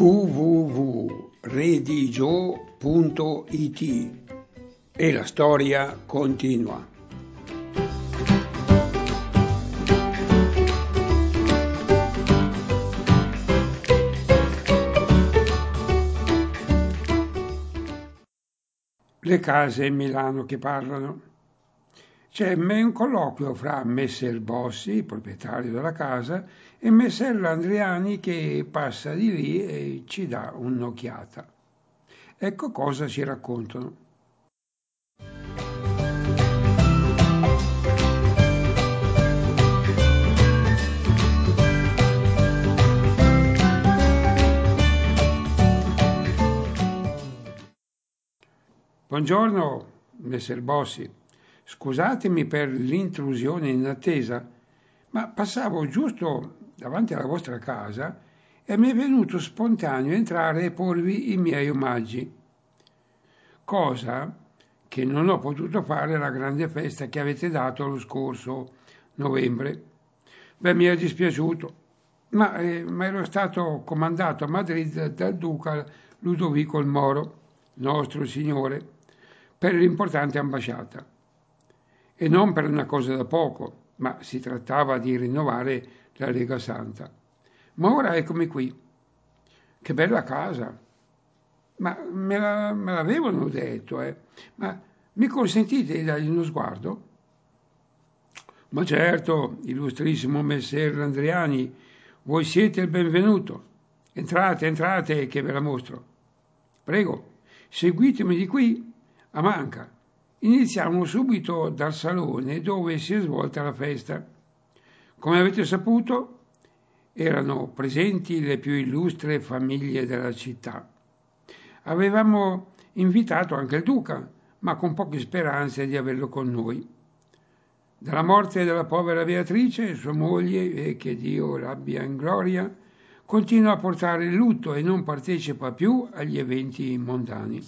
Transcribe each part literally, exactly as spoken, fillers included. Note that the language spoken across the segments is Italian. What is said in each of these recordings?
w w w punto redigio punto i t e la storia continua. Le case in Milano che parlano. C'è un colloquio fra messer Bossi, proprietario della casa, e messer Landriani che passa di lì e ci dà un'occhiata. Ecco cosa ci raccontano. Buongiorno, messer Bossi. Scusatemi per l'intrusione inattesa, ma passavo giusto davanti alla vostra casa e mi è venuto spontaneo entrare e porvi i miei omaggi, cosa che non ho potuto fare alla grande festa che avete dato lo scorso novembre. Beh, mi è dispiaciuto, ma, eh, ma ero stato comandato a Madrid dal duca Ludovico il Moro, nostro signore, per l'importante ambasciata. E non per una cosa da poco, ma si trattava di rinnovare la Lega Santa. Ma ora eccomi qui. Che bella casa! Ma me, la, me l'avevano detto, eh? Ma mi consentite di dargli uno sguardo? Ma certo, illustrissimo messer Landriani, voi siete il benvenuto. Entrate, entrate, che ve la mostro. Prego, seguitemi di qui a manca. Iniziamo subito dal salone dove si è svolta la festa. Come avete saputo, erano presenti le più illustri famiglie della città. Avevamo invitato anche il duca, ma con poche speranze di averlo con noi. Dalla morte della povera Beatrice, sua moglie, e che Dio l'abbia in gloria, continua a portare il lutto e non partecipa più agli eventi mondani.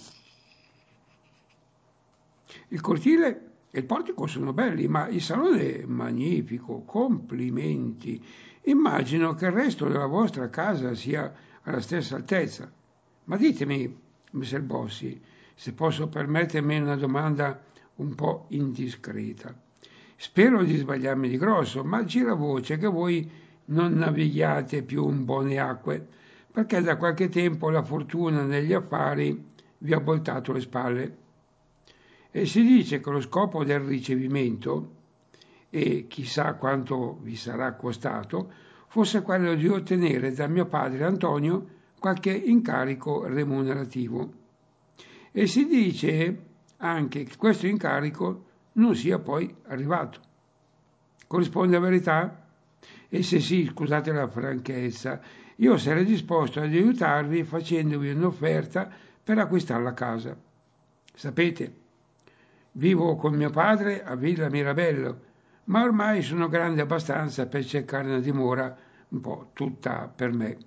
Il cortile e il portico sono belli, ma il salone è magnifico, complimenti. Immagino che il resto della vostra casa sia alla stessa altezza. Ma ditemi, messer Bossi, se posso permettermi una domanda un po' indiscreta. Spero di sbagliarmi di grosso, ma gira voce che voi non navighiate più in buone acque, perché da qualche tempo la fortuna negli affari vi ha voltato le spalle. E si dice che lo scopo del ricevimento, e chissà quanto vi sarà costato, fosse quello di ottenere da mio padre Antonio qualche incarico remunerativo. E si dice anche che questo incarico non sia poi arrivato. Corrisponde a verità? E se sì, scusate la franchezza, io sarei disposto ad aiutarvi facendovi un'offerta per acquistare la casa. Sapete, vivo con mio padre a Villa Mirabello, ma ormai sono grande abbastanza per cercare una dimora un po' tutta per me.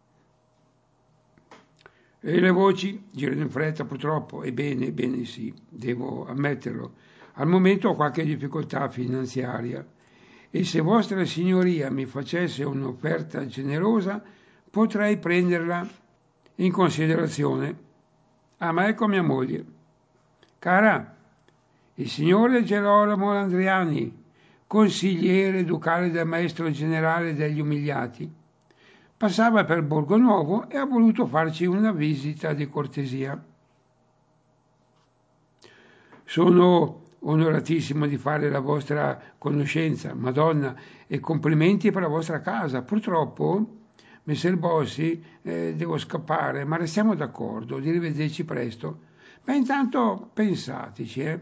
E le voci girano in fretta purtroppo, ebbene, bene sì, devo ammetterlo. Al momento ho qualche difficoltà finanziaria e se vostra signoria mi facesse un'offerta generosa potrei prenderla in considerazione. Ah, ma ecco mia moglie. Cara, il signore Gerolamo Landriani, consigliere ducale del maestro generale degli umiliati, passava per Borgo Nuovo e ha voluto farci una visita di cortesia. Sono onoratissimo di fare la vostra conoscenza, Madonna, e complimenti per la vostra casa. Purtroppo, messer Bossi, eh, devo scappare, ma restiamo d'accordo di rivederci presto. Ma intanto pensateci, eh.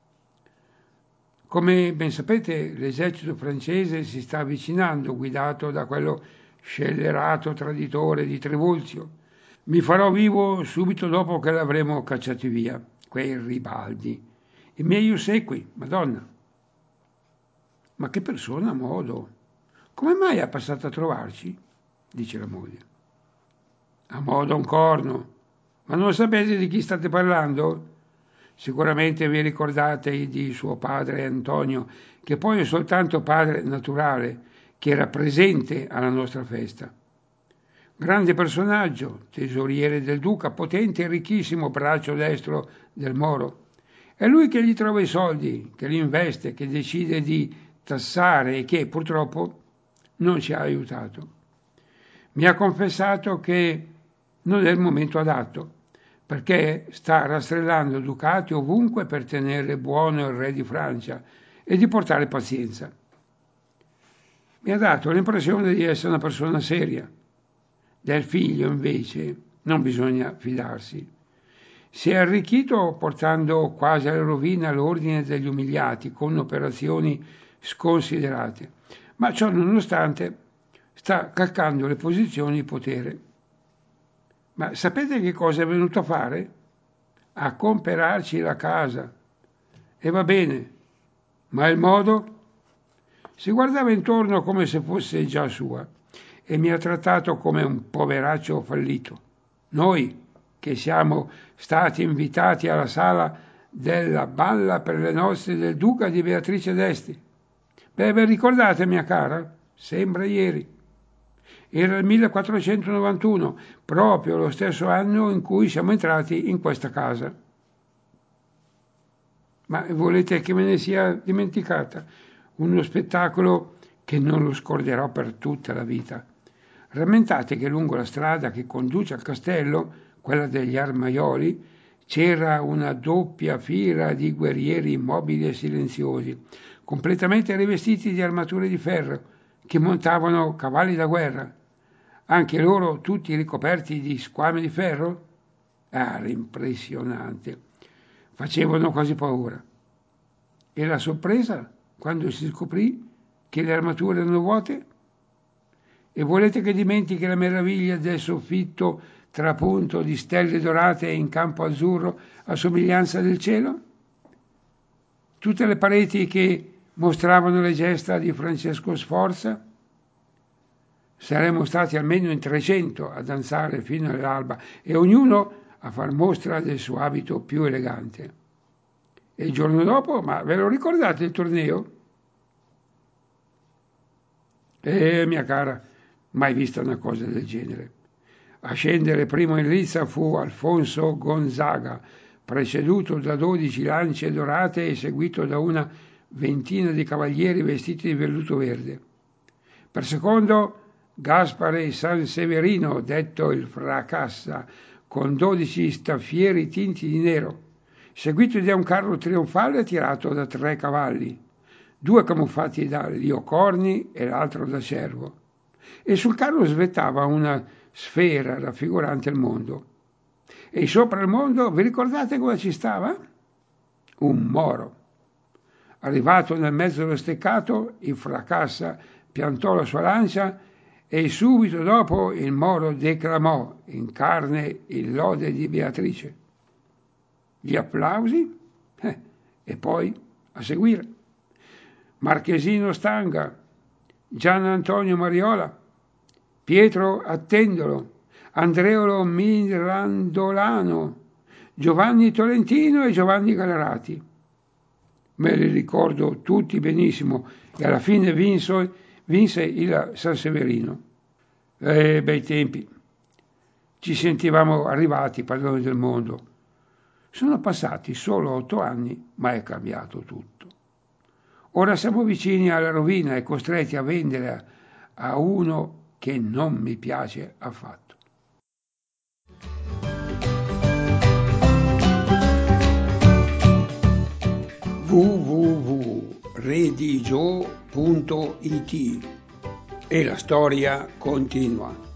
Come ben sapete, l'esercito francese si sta avvicinando, guidato da quello scellerato traditore di Trivulzio. Mi farò vivo subito dopo che l'avremo cacciati via, quei ribaldi. I miei ossequi, Madonna. Ma che persona a modo! Come mai è passata a trovarci? Dice la moglie. A modo un corno. Ma non sapete di chi state parlando? Sicuramente vi ricordate di suo padre Antonio, che poi è soltanto padre naturale, che era presente alla nostra festa. Grande personaggio, tesoriere del duca, potente e ricchissimo braccio destro del Moro. È lui che gli trova i soldi, che li investe, che decide di tassare e che purtroppo non ci ha aiutato. Mi ha confessato che non è il momento adatto, perché sta rastrellando ducati ovunque per tenere buono il re di Francia e di portare pazienza. Mi ha dato l'impressione di essere una persona seria. Del figlio, invece, non bisogna fidarsi. Si è arricchito portando quasi alla rovina l'ordine degli umiliati con operazioni sconsiderate, ma ciò nonostante sta calcando le posizioni di potere. Ma sapete che cosa è venuto a fare? A comperarci la casa. E va bene, ma il modo? Si guardava intorno come se fosse già sua e mi ha trattato come un poveraccio fallito. Noi, che siamo stati invitati alla sala della balla per le nozze del duca di Beatrice d'Esti. Beh, vi ricordate, mia cara? Sembra ieri. Era il millequattrocentonovantuno, proprio lo stesso anno in cui siamo entrati in questa casa. Ma volete che me ne sia dimenticata? Uno spettacolo che non lo scorderò per tutta la vita. Rammentate che lungo la strada che conduce al castello, quella degli Armaioli, c'era una doppia fila di guerrieri immobili e silenziosi, completamente rivestiti di armature di ferro, che montavano cavalli da guerra. Anche loro tutti ricoperti di squame di ferro? Era impressionante. Facevano quasi paura. E la sorpresa quando si scoprì che le armature erano vuote? E volete che dimentichi la meraviglia del soffitto trapunto di stelle dorate in campo azzurro a somiglianza del cielo? Tutte le pareti che mostravano le gesta di Francesco Sforza? Saremmo stati almeno in trecento a danzare fino all'alba e ognuno a far mostra del suo abito più elegante. E il giorno dopo, ma ve lo ricordate il torneo? Eh, mia cara, mai vista una cosa del genere. A scendere primo in lizza fu Alfonso Gonzaga, preceduto da dodici lance dorate e seguito da una ventina di cavalieri vestiti di velluto verde. Per secondo Gaspare Sanseverino, detto il Fracassa, con dodici staffieri tinti di nero, seguito da un carro trionfale tirato da tre cavalli, due camuffati da liocorni e l'altro da cervo. E sul carro svettava una sfera raffigurante il mondo. E sopra il mondo, vi ricordate cosa ci stava? Un moro. Arrivato nel mezzo dello steccato, il Fracassa piantò la sua lancia e subito dopo il moro declamò in carne il lode di Beatrice. Gli applausi? Eh, e poi a seguire. Marchesino Stanga, Gian Antonio Mariola, Pietro Attendolo, Andreolo Mirandolano, Giovanni Tolentino e Giovanni Galerati. Me li ricordo tutti benissimo e alla fine vinse, vinse il Sanseverino. Eh, bei tempi. Ci sentivamo arrivati, padroni del mondo. Sono passati solo otto anni, ma è cambiato tutto. Ora siamo vicini alla rovina e costretti a vendere a uno che non mi piace affatto. w w w punto redigio punto it E la storia continua.